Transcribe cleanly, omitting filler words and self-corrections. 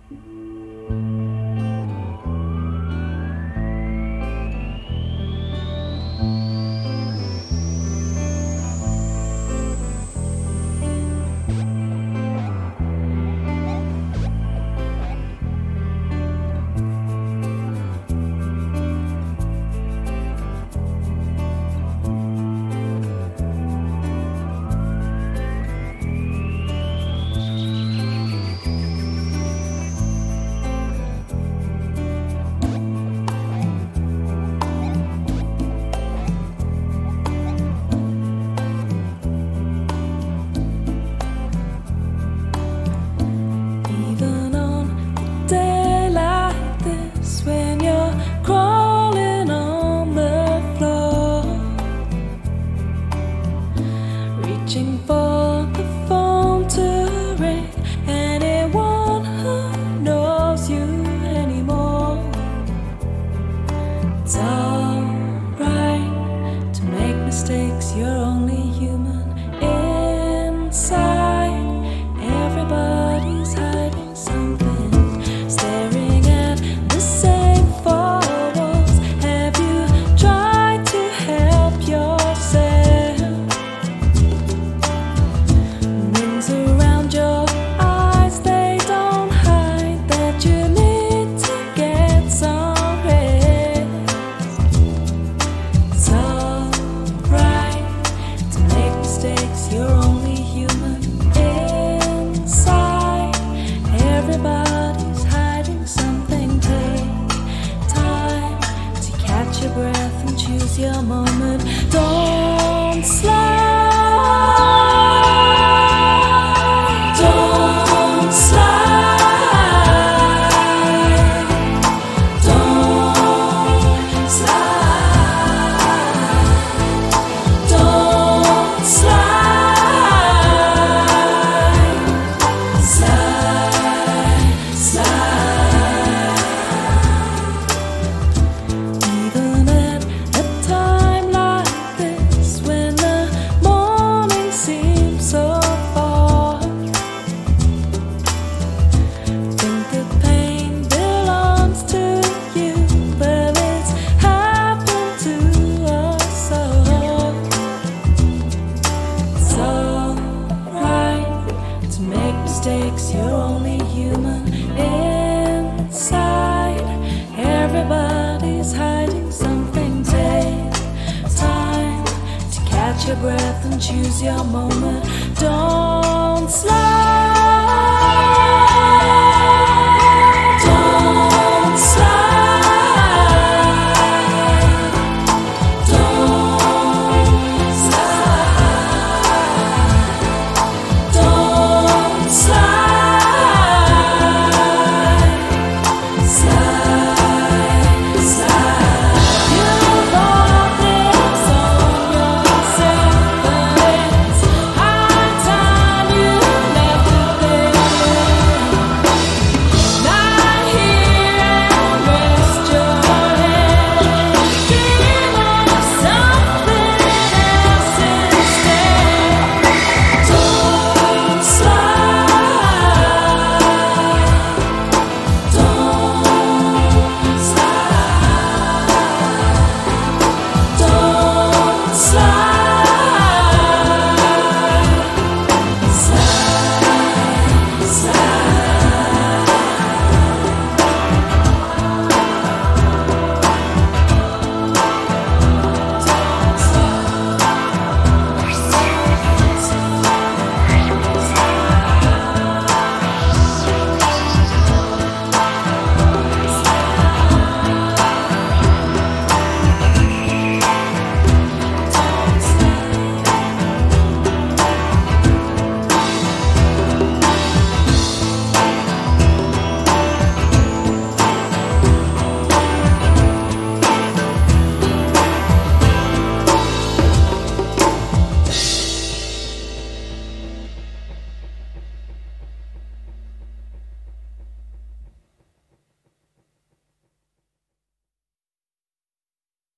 Reaching for the phone to ring, anyone who knows you anymore. It's alright to make mistakes, you're only human. Inside, everybody's hiding something, staring at the same four walls. Have you tried to help yourself? Rings around your eyes, they don't hide that you need to get some rest. It's alright to make mistakes, you're only human. Inside, everybody's hiding something. Take time to catch your breath and choose your moment. Don't slide. Don't slide. Don't slide. Don't slide. Slide, slide. Even at a time like this, when the morning seems so far, think the pain belongs to you. Well, it's happened to us all. It's alright to make mistakes, you're only human. Inside, everybody's hiding something. Take time to catch your breath and choose your moment. Don't slide.